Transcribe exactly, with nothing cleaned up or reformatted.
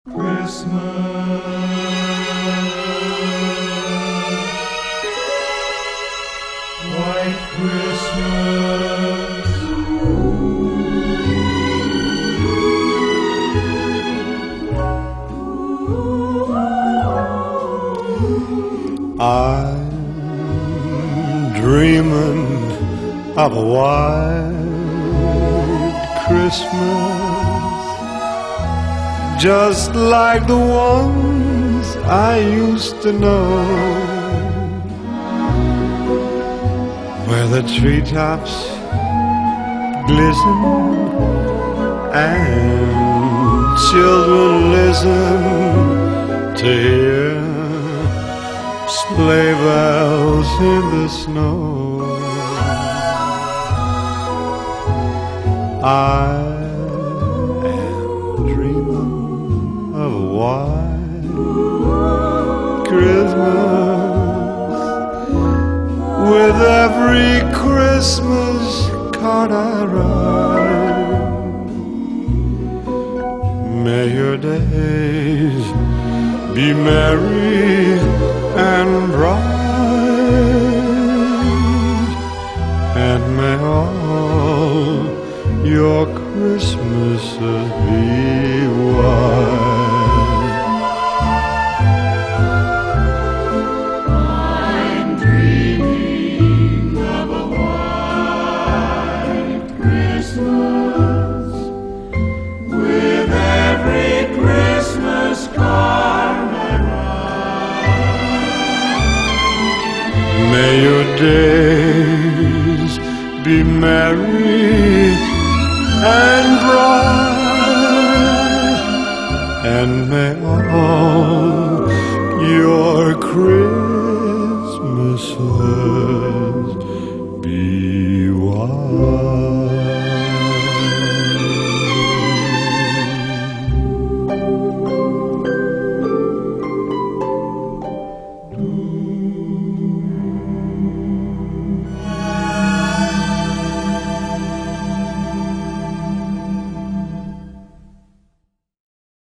Christmas, white Christmas, I'm dreaming of a white Christmas, just like the ones I used to know, where the treetops glisten and children listen to hear sleigh bells in the snow. I of a white Christmas, with every Christmas card I write. May your days be merry and bright, and may all your Christmases be white. I'm dreaming of a white Christmas, with every Christmas card I write. May your days be merry and bright, and may all your Christmases